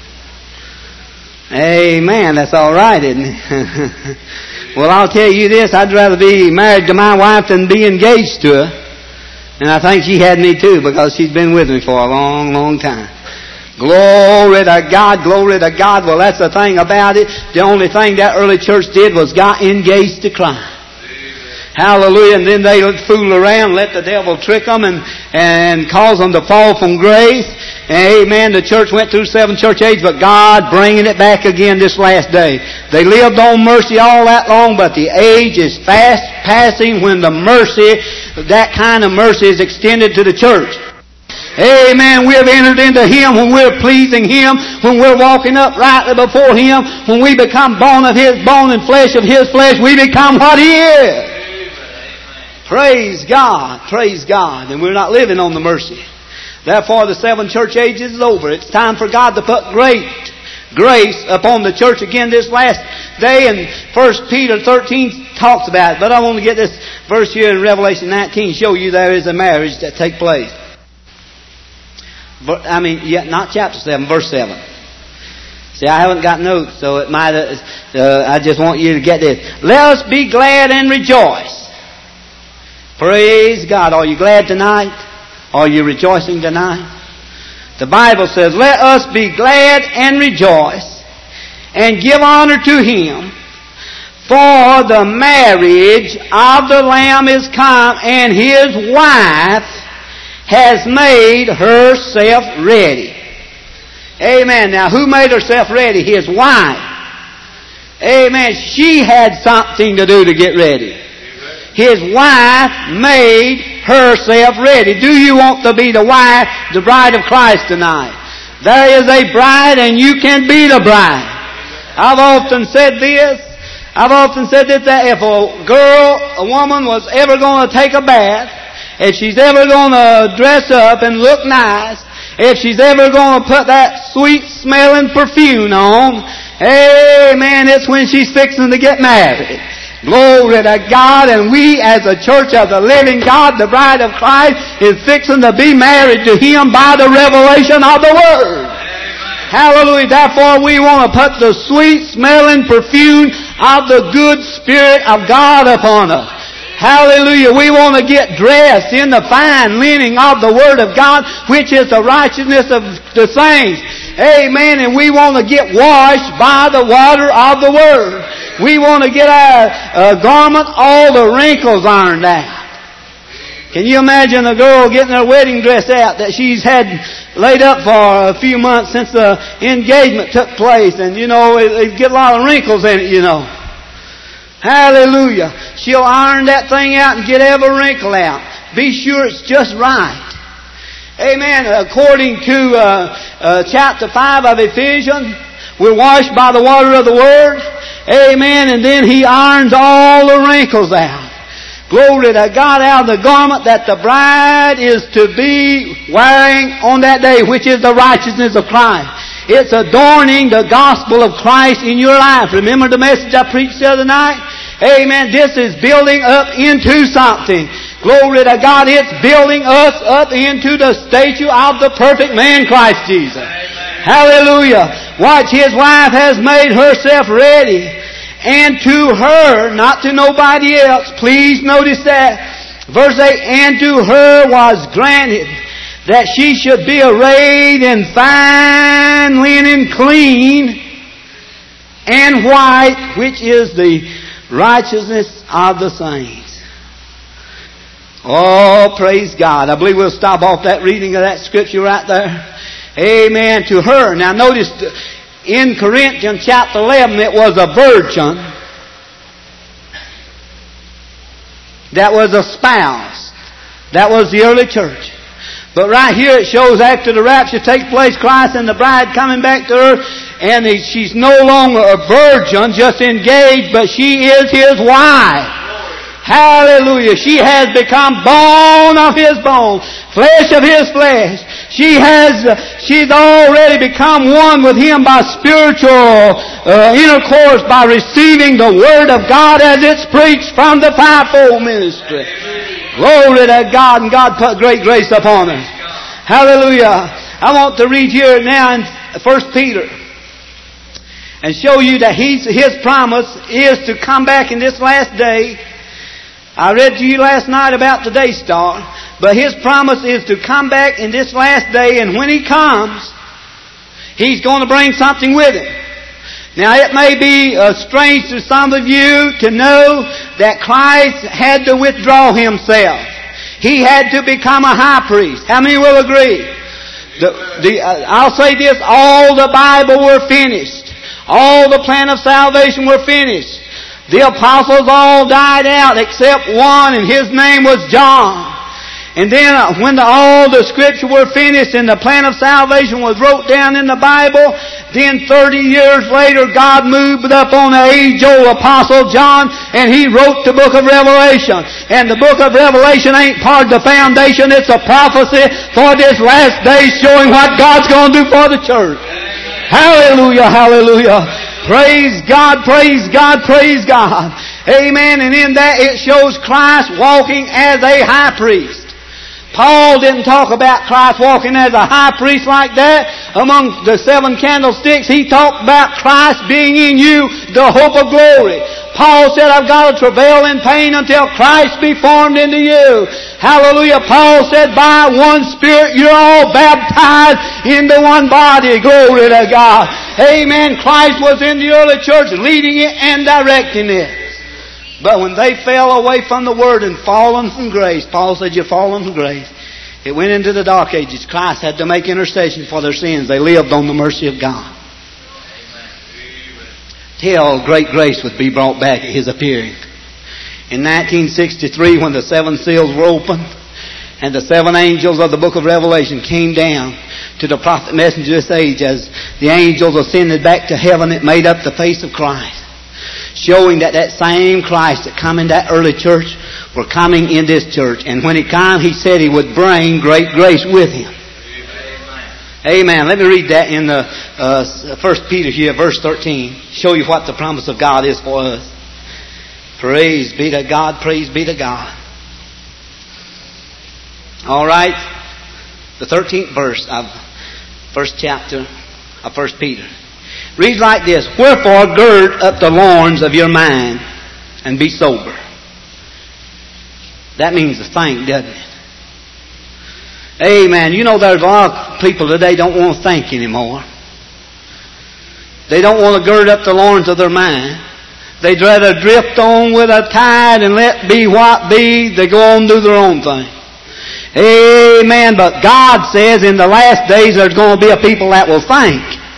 Amen. That's all right, isn't it? Well, I'll tell you this. I'd rather be married to my wife than be engaged to her. And I think she had me too, because she's been with me for a long, long time. Glory to God, glory to God. Well, that's the thing about it. The only thing that early church did was got engaged to Christ. Hallelujah. And then they would fool around, let the devil trick them and cause them to fall from grace. And amen. The church went through 7 church ages, but God bringing it back again this last day. They lived on mercy all that long, but the age is fast passing when the mercy, that kind of mercy is extended to the church. Amen. We have entered into Him when we're pleasing Him, when we're walking uprightly before Him, when we become bone of His bone and flesh of His flesh, we become what He is. Praise God, praise God. And we're not living on the mercy. Therefore the 7 church ages is over. It's time for God to put great grace upon the church again this last day. And 1 Peter 13 talks about it. But I want to get this verse here in Revelation 19 show you there is a marriage that takes place. Not chapter 7, verse 7. See, I haven't got notes, so it might. I just want you to get this. Let us be glad and rejoice. Praise God. Are you glad tonight? Are you rejoicing tonight? The Bible says, let us be glad and rejoice and give honor to Him, For the marriage of the Lamb is come, and His wife has made herself ready. Amen. Now, who made herself ready? His wife. Amen. She had something to do to get ready. His wife made herself ready. Do you want to be the wife, the bride of Christ tonight? There is a bride and you can be the bride. I've often said this, that if a woman was ever going to take a bath, if she's ever going to dress up and look nice, if she's ever going to put that sweet smelling perfume on, amen, it's when she's fixing to get married. Glory to God. And we as a church of the living God, the bride of Christ, is fixing to be married to Him by the revelation of the Word. Hallelujah. Therefore we want to put the sweet smelling perfume of the good Spirit of God upon us. Hallelujah. We want to get dressed in the fine linen of the Word of God, which is the righteousness of the saints. Amen. And we want to get washed by the water of the Word. We want to get our garment, all the wrinkles ironed out. Can you imagine a girl getting her wedding dress out that she's had laid up for a few months since the engagement took place, and it get a lot of wrinkles in it, Hallelujah. She'll iron that thing out and get every wrinkle out. Be sure it's just right. Amen. According to chapter 5 of Ephesians, we're washed by the water of the Word. Amen. And then He irons all the wrinkles out. Glory to God, out of the garment that the bride is to be wearing on that day, which is the righteousness of Christ. It's adorning the gospel of Christ in your life. Remember the message I preached the other night? Amen. This is building up into something. Glory to God. It's building us up into the stature of the perfect man, Christ Jesus. Amen. Hallelujah. Watch, His wife has made herself ready. And to her, not to nobody else, please notice that. Verse 8, and to her was granted that she should be arrayed in fine linen, clean and white, which is the righteousness of the saints. Oh, praise God. I believe we'll stop off that reading of that scripture right there. Amen. To her. Now notice, in Corinthians chapter 11, it was a virgin that was a spouse. That was the early church. But right here it shows after the rapture takes place, Christ and the bride coming back to earth, and she's no longer a virgin, just engaged, but she is His wife. Hallelujah. She has become bone of His bone, flesh of His flesh. She's already become one with Him by spiritual intercourse, by receiving the Word of God as it's preached from the fivefold ministry. Glory to God, and God put great grace upon us. Hallelujah. I want to read here now in 1 Peter and show you that His promise is to come back in this last day. I read to you last night about the day star, but His promise is to come back in this last day, and when He comes, He's going to bring something with Him. Now it may be strange to some of you to know that Christ had to withdraw Himself. He had to become a high priest. How many will agree? I'll say this, all the Bible were finished. All the plan of salvation were finished. The apostles all died out except one, and his name was John. And then when all the scripture were finished and the plan of salvation was wrote down in the Bible, then 30 years later God moved up on the age-old apostle John, and he wrote the book of Revelation. And the book of Revelation ain't part of the foundation, it's a prophecy for this last day showing what God's going to do for the church. Hallelujah, hallelujah. Praise God, praise God, praise God. Amen. And in that it shows Christ walking as a high priest. Paul didn't talk about Christ walking as a high priest like that among the 7 candlesticks. He talked about Christ being in you, the hope of glory. Paul said, I've got to travail in pain until Christ be formed into you. Hallelujah. Paul said, by one Spirit you're all baptized into one body. Glory to God. Amen. Christ was in the early church leading it and directing it. But when they fell away from the Word and fallen from grace, Paul said, you've fallen from grace. It went into the dark ages. Christ had to make intercession for their sins. They lived on the mercy of God. Till great grace would be brought back at His appearing. In 1963, when the 7 seals were opened, and the 7 angels of the book of Revelation came down to the prophet messenger of this age, as the angels ascended back to heaven, it made up the face of Christ, showing that that same Christ that come in that early church were coming in this church. And when He came, He said He would bring great grace with Him. Amen. Let me read that in the 1 Peter here, verse 13. Show you what the promise of God is for us. Praise be to God. Praise be to God. All right. The 13th verse of first chapter of 1 Peter. Reads like this. Wherefore gird up the loins of your mind and be sober. That means to think, doesn't it? Amen. You know, there's a lot of people today don't want to think anymore. They don't want to gird up the loins of their mind. They'd rather drift on with a tide and let be what be. They go on and do their own thing. Amen. But God says in the last days there's going to be a people that will think.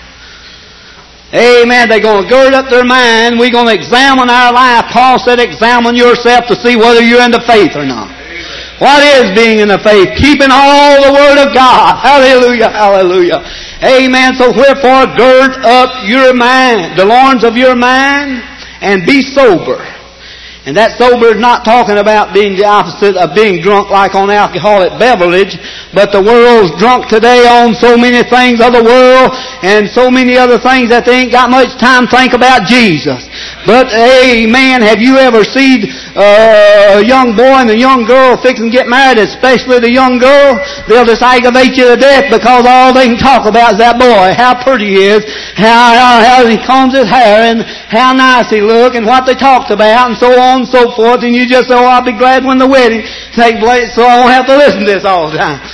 Amen. They're going to gird up their mind. We're going to examine our life. Paul said, examine yourself to see whether you're in the faith or not. What is being in the faith? Keeping all the Word of God. Hallelujah, hallelujah. Amen. So wherefore gird up your mind, the loins of your mind, and be sober. And that sober is not talking about being the opposite of being drunk like on alcoholic beverage, but the world's drunk today on so many things of the world and so many other things that they ain't got much time to think about Jesus. But, amen, have you ever seen a young boy and a young girl fixing to get married, especially the young girl? They'll just aggravate you to death because all they can talk about is that boy, how pretty he is, how he combs his hair, and how nice he looks, and what they talked about, and so on and so forth. And you just say, oh, I'll be glad when the wedding takes place so I won't have to listen to this all the time.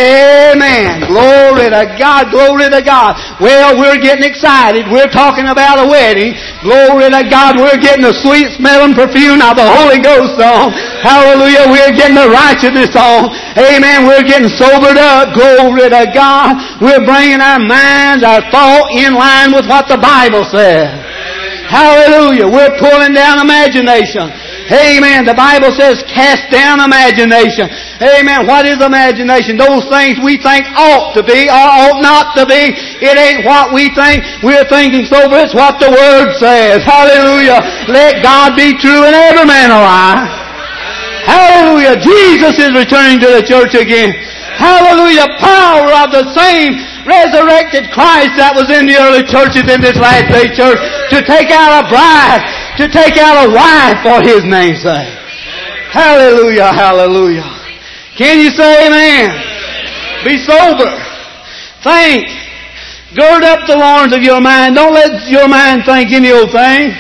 Amen. Glory to God. Glory to God. Well, we're getting excited. We're talking about a wedding. Glory to God. We're getting the sweet smelling perfume of the Holy Ghost on. Hallelujah. We're getting the righteousness on. Amen. We're getting sobered up. Glory to God. We're bringing our minds, our thought in line with what the Bible says. Hallelujah. We're pulling down imagination. Amen. The Bible says cast down imagination. Amen. What is imagination? Those things we think ought to be or ought not to be. It ain't what we think. We're thinking sober. It's what the Word says. Hallelujah. Let God be true and every man a lie. Hallelujah. Jesus is returning to the church again. Hallelujah. Power of the same resurrected Christ that was in the early churches in this last day church to take out a bride, to take out a wife for His name's sake. Hallelujah, hallelujah. Can you say amen? Be sober. Think. Gird up the loins of your mind. Don't let your mind think any old thing.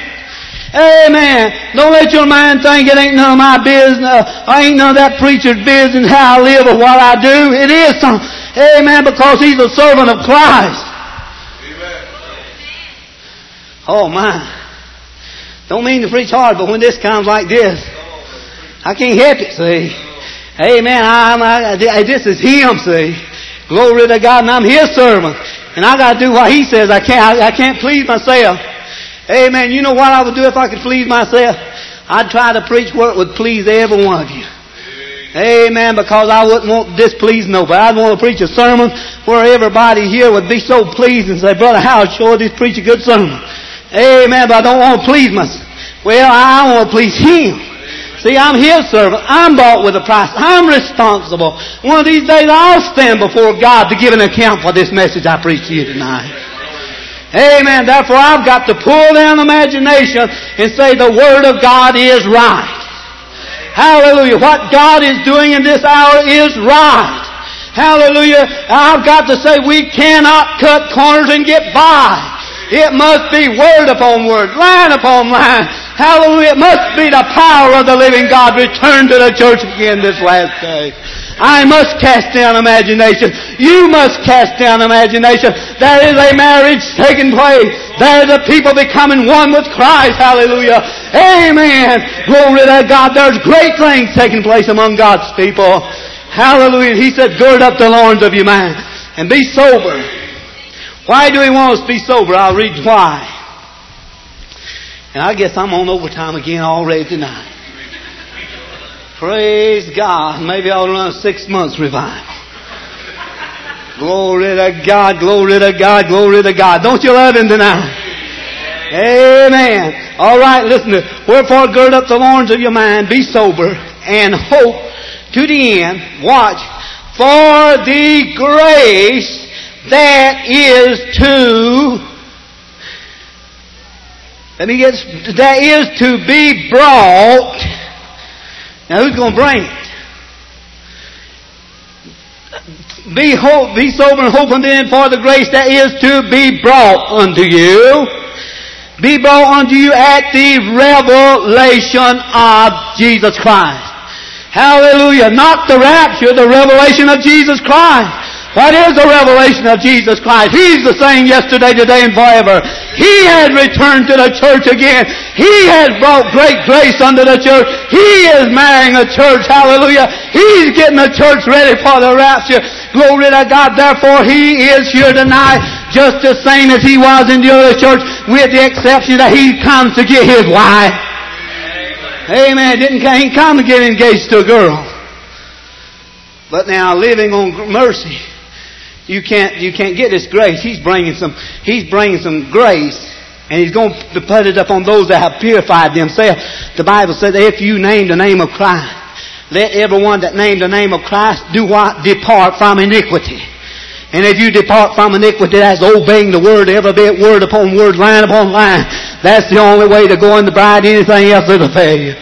Amen. Don't let your mind think it ain't none of my business. Ain't none of that preacher's business how I live or what I do. It is something. Amen. Because he's a servant of Christ. Amen. Oh my. Don't mean to preach hard, but when this comes like this, I can't help it, see. Amen. This is Him, see. Glory to God, and I'm His servant. And I got to do what He says. I can't please myself. Amen. You know what I would do if I could please myself? I'd try to preach where it would please every one of you. Amen. Because I wouldn't want to displease nobody. I'd want to preach a sermon where everybody here would be so pleased and say, Brother Howard sure did preach a good sermon. Amen. But I don't want to please myself. Well, I want to please Him. See, I'm His servant. I'm bought with a price. I'm responsible. One of these days I'll stand before God to give an account for this message I preached to you tonight. Amen. Therefore I've got to pull down imagination and say the Word of God is right. Hallelujah. What God is doing in this hour is right. Hallelujah. I've got to say we cannot cut corners and get by. It must be word upon word, line upon line. Hallelujah. It must be the power of the living God return to the church again this last day. I must cast down imagination. You must cast down imagination. There is a marriage taking place. There is a people becoming one with Christ. Hallelujah. Amen. Glory to God. There's great things taking place among God's people. Hallelujah. He said, gird up the loins of your mind and be sober. Why do He want us to be sober? I'll read why. And I guess I'm on overtime again already tonight. Praise God. Maybe I'll run a 6 months revival. Glory to God, glory to God, glory to God. Don't you love Him tonight? Amen. All right, listen to it. Wherefore gird up the loins of your mind, be sober, and hope to the end. Watch. For the grace that is to... that is to be brought. Now who's going to bring it? Be sober and hope unto the end for the grace that is to be brought unto you. Be brought unto you at the revelation of Jesus Christ. Hallelujah. Not the rapture, the revelation of Jesus Christ. What is the revelation of Jesus Christ? He's the same yesterday, today, and forever. He has returned to the church again. He has brought great grace unto the church. He is marrying a church. Hallelujah. He's getting the church ready for the rapture. Glory to God. Therefore, He is here tonight just the same as He was in the other church, with the exception that He comes to get His wife. Amen. He didn't come to get engaged to a girl. But now, living on mercy, you can't get this grace. He's bringing some grace, and He's going to put it up on those that have purified themselves. The Bible says, if you name the name of Christ, let everyone that named the name of Christ do what? Depart from iniquity. And if you depart from iniquity, that's obeying the Word, every bit, word upon word, line upon line. That's the only way to go in the bride. Anything else is a failure.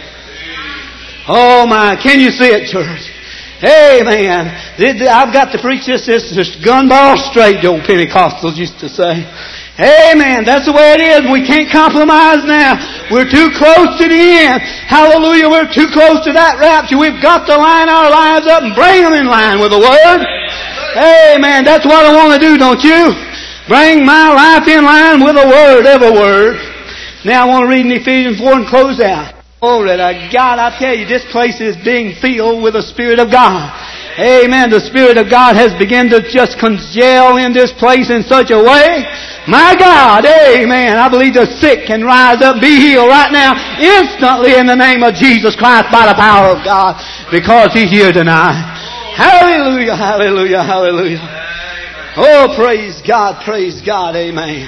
Oh my, can you see it, church? Amen. I've got to preach this gunball straight, the old Pentecostals used to say. Amen. That's the way it is. We can't compromise now. We're too close to the end. Hallelujah. We're too close to that rapture. We've got to line our lives up and bring them in line with the Word. Amen. That's what I want to do, don't you? Bring my life in line with the Word, every word. Now I want to read in Ephesians 4 and close out. Glory to God, I tell you, this place is being filled with the Spirit of God. Amen. The Spirit of God has begun to just congeal in this place in such a way. My God, amen. I believe the sick can rise up, be healed right now, instantly in the name of Jesus Christ by the power of God, because He's here tonight. Hallelujah, hallelujah, hallelujah. Oh, praise God, amen.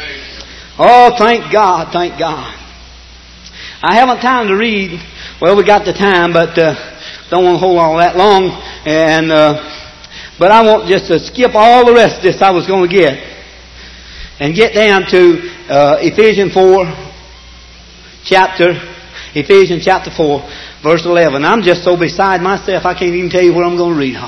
Oh, thank God, thank God. I haven't time to read. Well, we got the time, but don't want to hold on that long. And but I want just to skip all the rest of this I was going to get and get down to Ephesians chapter 4, verse 11. I'm just so beside myself I can't even tell you where I'm going to read.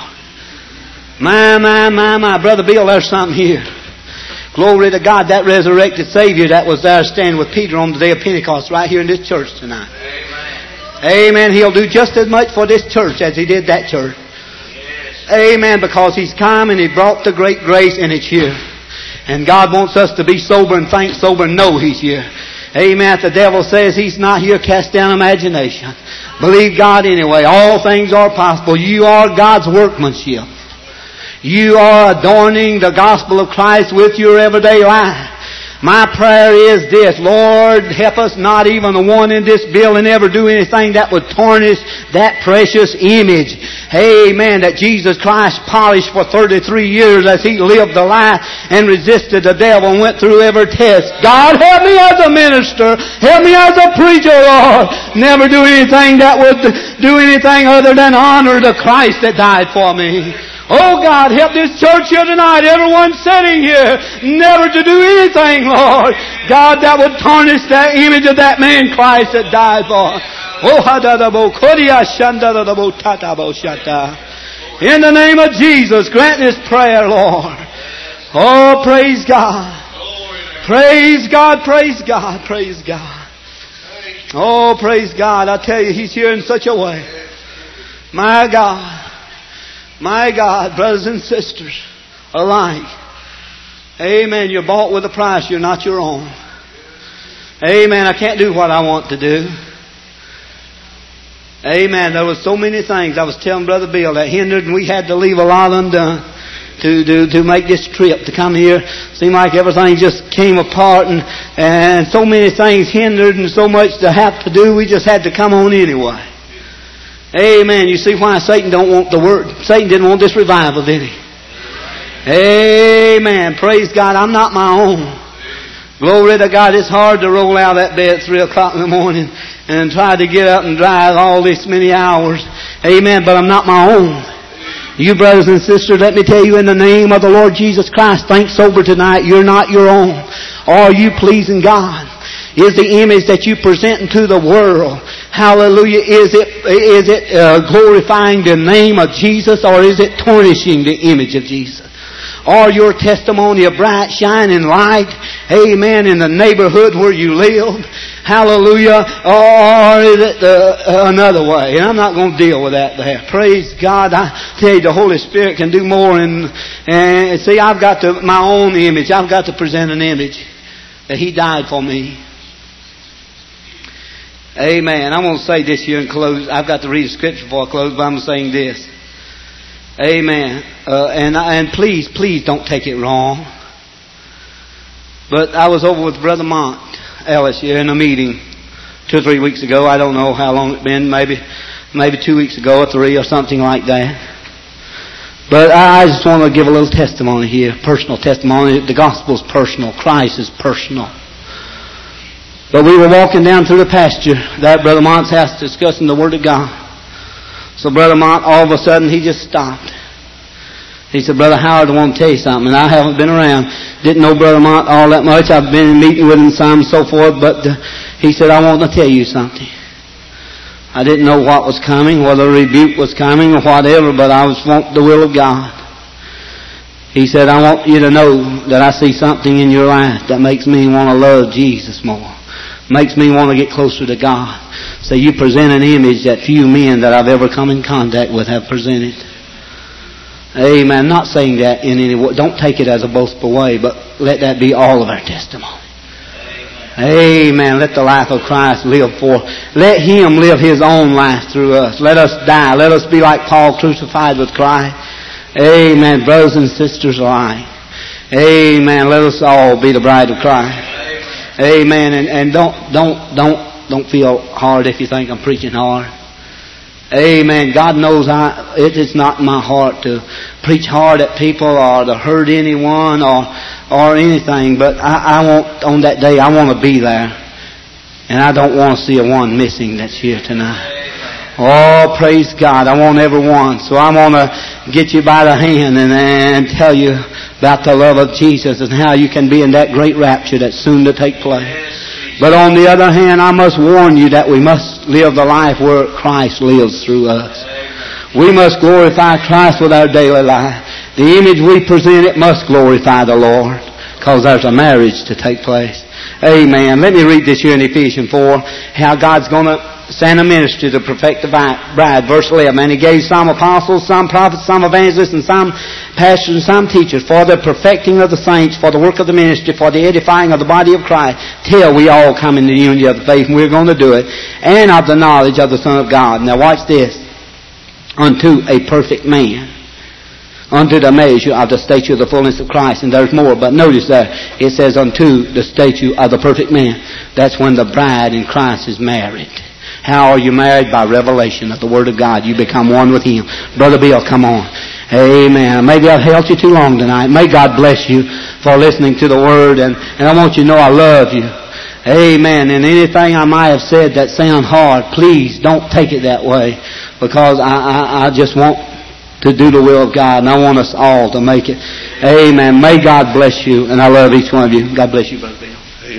My, Brother Bill, there's something here. Glory to God, that resurrected Savior that was there standing with Peter on the day of Pentecost right here in this church tonight. Amen. Amen. He'll do just as much for this church as He did that church. Yes. Amen. Because He's come and He brought the great grace and it's here. And God wants us to be sober and think sober and know He's here. Amen. The devil says He's not here, cast down imagination. Believe God anyway. All things are possible. You are God's workmanship. You are adorning the gospel of Christ with your everyday life. My prayer is this: Lord, help us not even the one in this building ever do anything that would tarnish that precious image. Amen. That Jesus Christ polished for 33 years as He lived the life and resisted the devil and went through every test. God, help me as a minister. Help me as a preacher, Lord. Never do anything that would do anything other than honor the Christ that died for me. Oh God, help this church here tonight, everyone sitting here, never to do anything, Lord, God, that would tarnish that image of that man Christ that died for. In the name of Jesus, grant this prayer, Lord. Oh, praise God. Praise God, praise God, praise God. Oh, praise God. I tell you, He's here in such a way. My God. My God, brothers and sisters alike. Amen. You're bought with a price. You're not your own. Amen. I can't do what I want to do. Amen. There was so many things I was telling Brother Bill that hindered, and we had to leave a lot undone to make this trip, to come here. Seemed like everything just came apart, and so many things hindered, and so much to have to do. We just had to come on anyway. Amen. You see why Satan don't want the word. Satan didn't want this revival, did he? Amen. Praise God. I'm not my own. Glory to God. It's hard to roll out of that bed at 3 o'clock in the morning and try to get up and drive all this many hours. Amen. But I'm not my own. You brothers and sisters, let me tell you in the name of the Lord Jesus Christ, think sober tonight. You're not your own. Are you pleasing God? Is the image that you present to the world, hallelujah, is it glorifying the name of Jesus, or is it tarnishing the image of Jesus? Or your testimony a bright, shining light, amen, in the neighborhood where you live, hallelujah, or is it another way? And I'm not going to deal with that there. Praise God. I tell you, the Holy Spirit can do more. And see, I've got my own image. I've got to present an image that He died for me. Amen. I'm going to say this here and close. I've got to read a scripture before I close, but I'm saying this. Amen. And please don't take it wrong. But I was over with Brother Mont Ellis here in a meeting 2 or 3 weeks ago. I don't know how long it's been. Maybe 2 weeks ago or 3 or something like that. But I just want to give a little testimony here. Personal testimony. The gospel is personal. Christ is personal. But we were walking down through the pasture there at Brother Mont's house discussing the Word of God. So Brother Mont, all of a sudden, he just stopped. He said, Brother Howard, I want to tell you something. And I haven't been around. Didn't know Brother Mont all that much. I've been in meeting with him some and so forth. But he said, I want to tell you something. I didn't know what was coming, whether a rebuke was coming or whatever, but I was wanting the will of God. He said, I want you to know that I see something in your life that makes me want to love Jesus more. Makes me want to get closer to God. So you present an image that few men that I've ever come in contact with have presented. Amen. Not saying that in any way. Don't take it as a boastful way, but let that be all of our testimony. Amen. Let the life of Christ live forth. Let Him live His own life through us. Let us die. Let us be like Paul, crucified with Christ. Amen. Brothers and sisters alike. Amen. Let us all be the bride of Christ. Amen. And don't feel hard if you think I'm preaching hard. Amen. God knows it is not my heart to preach hard at people or to hurt anyone or anything. But I want, on that day, I want to be there. And I don't want to see a one missing that's here tonight. Oh, praise God. I want everyone. So I want to get you by the hand and tell you about the love of Jesus and how you can be in that great rapture that's soon to take place. But on the other hand, I must warn you that we must live the life where Christ lives through us. We must glorify Christ with our daily life. The image we present, it must glorify the Lord, because there's a marriage to take place. Amen. Let me read this here in Ephesians 4, how God's going to send a ministry to perfect the bride. Verse 11, and He gave some apostles, some prophets, some evangelists, and some pastors, and some teachers for the perfecting of the saints, for the work of the ministry, for the edifying of the body of Christ, till we all come in the unity of the faith, and we're going to do it, and of the knowledge of the Son of God. Now watch this. Unto a perfect man, unto the measure of the stature of the fullness of Christ. And there's more, but notice there, it says unto the stature of the perfect man. That's when the bride in Christ is married. How are you married? By revelation of the Word of God. You become one with Him. Brother Bill, come on. Amen. Maybe I've held you too long tonight. May God bless you for listening to the Word. And I want you to know I love you. Amen. And anything I might have said that sound hard, please don't take it that way. Because I just want to do the will of God. And I want us all to make it. Amen. May God bless you. And I love each one of you. God bless you, Brother Bill.